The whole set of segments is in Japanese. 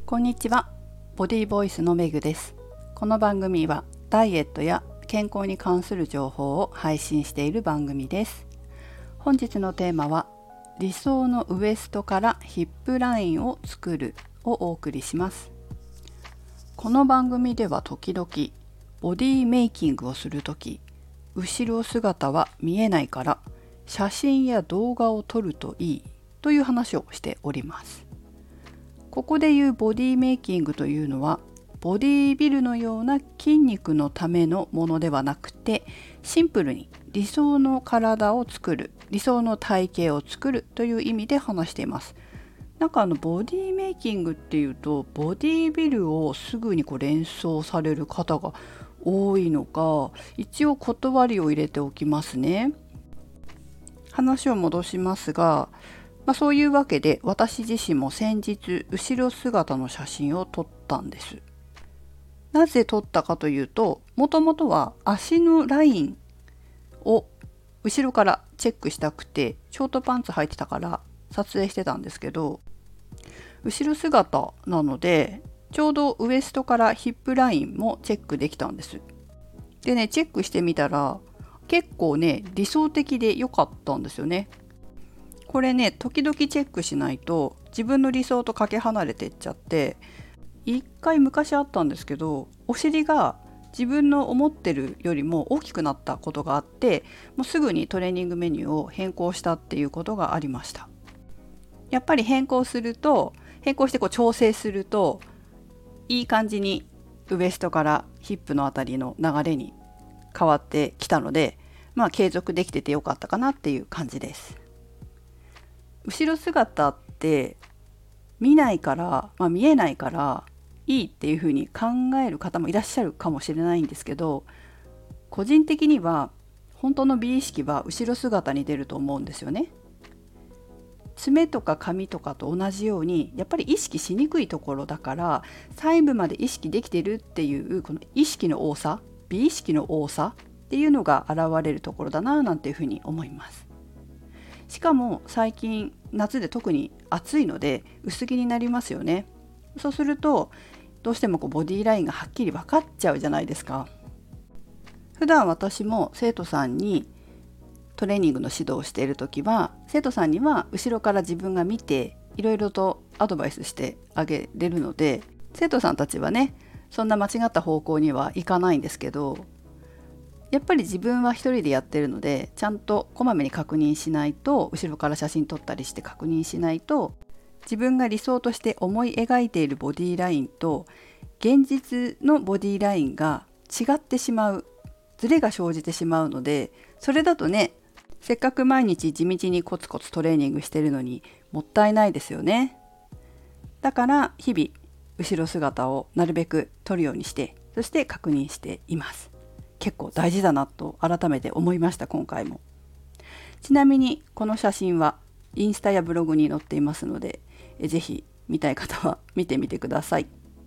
こんにちは。ボディボイスのメグです。この番組はダイエットや健康に関する情報を配信している番組です。本日のテーマは理想のウエストからヒップラインを作るをお送りします。この番組では時々ボディメイキングをするとき、後ろ姿は見えないから写真や動画を撮るといいという話をしております。ここでいうボディメイキングというのはボディビルのような筋肉のためのものではなくて、シンプルに理想の体を作る、理想の体型を作るという意味で話しています。なんかボディメイキングっていうとボディビルをすぐに連想される方が多いのか、一応断りを入れておきますね。話を戻しますが、そういうわけで私自身も先日後ろ姿の写真を撮ったんです。なぜ撮ったかというと、もともとは足のラインを後ろからチェックしたくてショートパンツ履いてたから撮影してたんですけど、後ろ姿なのでちょうどウエストからヒップラインもチェックできたんです。でね、チェックしてみたら結構ね理想的で良かったんですよね。これね、時々チェックしないと自分の理想とかけ離れてっちゃって、一回昔あったんですけど、お尻が自分の思ってるよりも大きくなったことがあって、もうすぐにトレーニングメニューを変更したっていうことがありました。やっぱり変更して調整するといい感じにウエストからヒップのあたりの流れに変わってきたので、継続できててよかったかなっていう感じです。後ろ姿って見えないからいいっていうふうに考える方もいらっしゃるかもしれないんですけど、個人的には本当の美意識は後ろ姿に出ると思うんですよね。爪とか髪とかと同じようにやっぱり意識しにくいところだから、細部まで意識できてるっていうこの意識の多さ、美意識の多さっていうのが現れるところだななんていうふうに思います。しかも最近夏で特に暑いので薄着になりますよね。そうするとどうしてもボディラインがはっきり分かっちゃうじゃないですか。普段私も生徒さんにトレーニングの指導をしている時は、生徒さんには後ろから自分が見ていろいろとアドバイスしてあげれるので、生徒さんたちはねそんな間違った方向にはいかないんですけど、やっぱり自分は一人でやってるのでちゃんとこまめに確認しないと、後ろから写真撮ったりして確認しないと、自分が理想として思い描いているボディラインと現実のボディラインが違ってしまう、ズレが生じてしまうので、それだとね、せっかく毎日地道にコツコツトレーニングしてるのにもったいないですよね。だから日々後ろ姿をなるべく撮るようにして、そして確認しています。結構大事だなと改めて思いました、今回も。ちなみにこの写真はインスタやブログに載っていますので、ぜひ見たい方は見てみてください。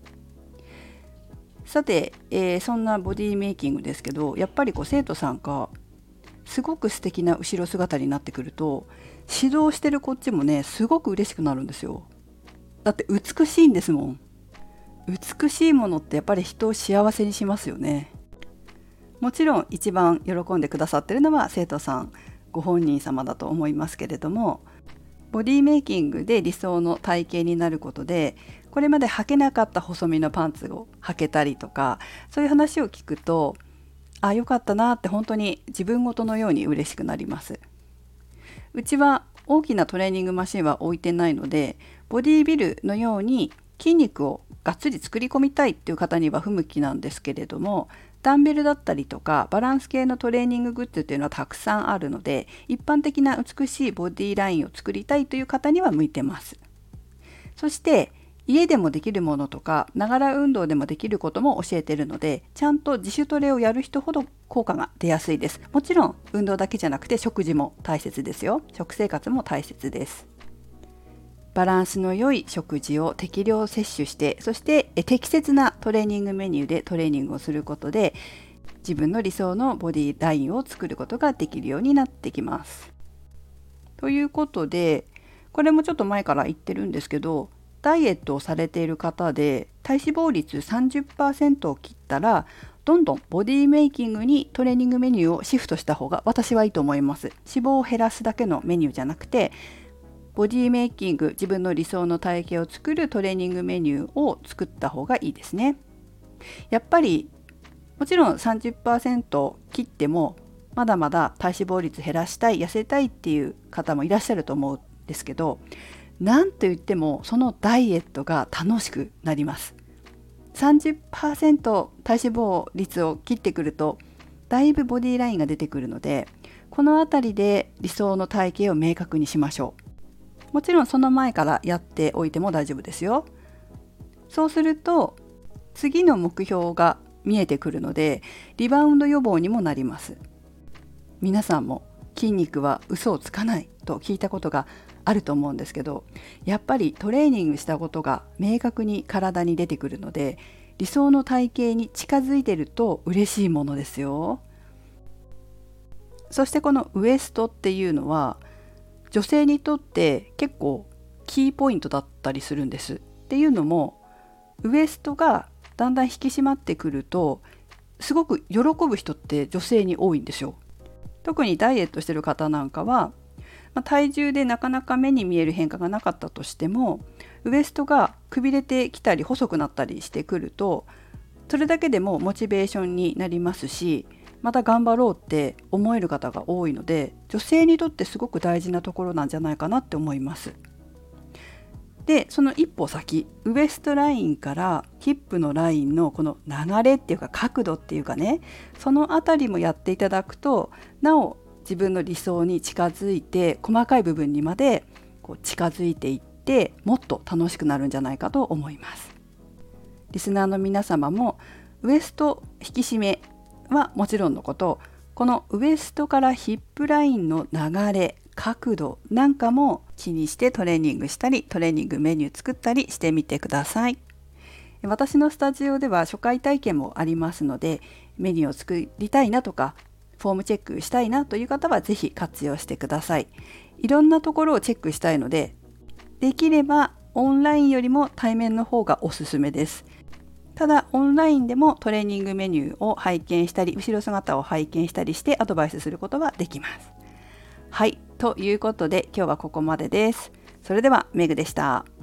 さて、そんなボディメイキングですけど、やっぱり生徒さんがすごく素敵な後ろ姿になってくると、指導してるこっちもねすごく嬉しくなるんですよ。だって美しいんですもん。美しいものってやっぱり人を幸せにしますよね。もちろん一番喜んでくださっているのは生徒さんご本人様だと思いますけれども、ボディメイキングで理想の体型になることで、これまで履けなかった細身のパンツを履けたりとか、そういう話を聞くと、良かったなって本当に自分ごとのように嬉しくなります。うちは大きなトレーニングマシンは置いてないので、ボディビルのように筋肉をがっつり作り込みたいっていう方には不向きなんですけれども、ダンベルだったりとかバランス系のトレーニンググッズっていうのはたくさんあるので、一般的な美しいボディラインを作りたいという方には向いてます。そして家でもできるものとか、ながら運動でもできることも教えているので、ちゃんと自主トレをやる人ほど効果が出やすいです。もちろん運動だけじゃなくて食事も大切ですよ。食生活も大切です。バランスの良い食事を適量摂取して、そして適切なトレーニングメニューでトレーニングをすることで、自分の理想のボディラインを作ることができるようになってきます。ということで、これもちょっと前から言ってるんですけど、 ダイエットをされている方で体脂肪率 30% を切ったらどんどんボディメイキングにトレーニングメニューをシフトした方が私はいいと思います。脂肪を減らすだけのメニューじゃなくて、ボディメイキング、自分の理想の体型を作るトレーニングメニューを作った方がいいですね。やっぱりもちろん 30% 切ってもまだまだ体脂肪率減らしたい、痩せたいっていう方もいらっしゃると思うんですけど、なんといってもそのダイエットが楽しくなります。30% 体脂肪率を切ってくるとだいぶボディラインが出てくるので、このあたりで理想の体型を明確にしましょう。もちろんその前からやっておいても大丈夫ですよ。そうすると次の目標が見えてくるのでリバウンド予防にもなります。皆さんも筋肉は嘘をつかないと聞いたことがあると思うんですけど、やっぱりトレーニングしたことが明確に体に出てくるので、理想の体型に近づいていると嬉しいものですよ。そしてこのウエストっていうのは女性にとって結構キーポイントだったりするんです。っていうのもウエストがだんだん引き締まってくるとすごく喜ぶ人って女性に多いんですよ。特にダイエットしてる方なんかは、体重でなかなか目に見える変化がなかったとしてもウエストがくびれてきたり細くなったりしてくるとそれだけでもモチベーションになりますし、また頑張ろうって思える方が多いので、女性にとってすごく大事なところなんじゃないかなって思います。で、その一歩先、ウエストラインからヒップのラインのこの流れっていうか角度っていうかね、そのあたりもやっていただくとなお自分の理想に近づいて細かい部分にまで近づいていってもっと楽しくなるんじゃないかと思います。リスナーの皆様もウエスト引き締めはもちろんのこと、このウエストからヒップラインの流れ、角度なんかも気にしてトレーニングしたりトレーニングメニュー作ったりしてみてください。私のスタジオでは初回体験もありますので、メニューを作りたいなとかフォームチェックしたいなという方はぜひ活用してください。いろんなところをチェックしたいので、できればオンラインよりも対面の方がおすすめです。ただオンラインでもトレーニングメニューを拝見したり後ろ姿を拝見したりしてアドバイスすることはできます。はい、ということで今日はここまでです。それではメグでした。